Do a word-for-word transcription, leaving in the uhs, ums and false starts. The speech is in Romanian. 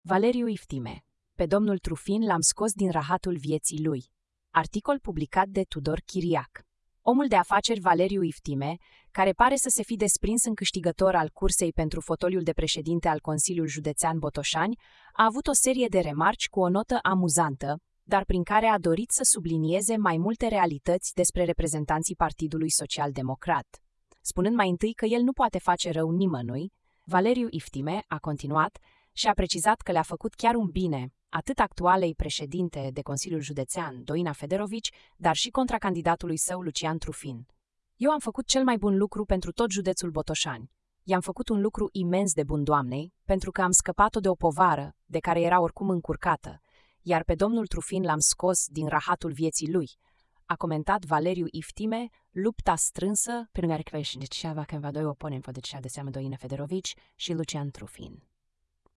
Valeriu Iftime. Pe domnul Trufin l-am scos din rahatul vieții lui. Articol publicat de Tudor Chiriac. Omul de afaceri Valeriu Iftime, care pare să se fi desprins în câștigător al cursei pentru fotoliul de președinte al Consiliul Județean Botoșani, a avut o serie de remarci cu o notă amuzantă, dar prin care a dorit să sublinieze mai multe realități despre reprezentanții Partidului Social-Democrat. Spunând mai întâi că el nu poate face rău nimănui, Valeriu Iftime a continuat și a precizat că le-a făcut chiar un bine, atât actualei președinte de Consiliul Județean, Doina Federovici, dar și contracandidatului său, Lucian Trufin. Eu am făcut cel mai bun lucru pentru tot județul Botoșani. I-am făcut un lucru imens de bun doamnei, pentru că am scăpat-o de o povară, de care era oricum încurcată, iar pe domnul Trufin l-am scos din rahatul vieții lui, a comentat Valeriu Iftime, lupta strânsă, prin care și de ceva când va doi oponenți de cea de seamă Doina Federovici și Lucian Trufin.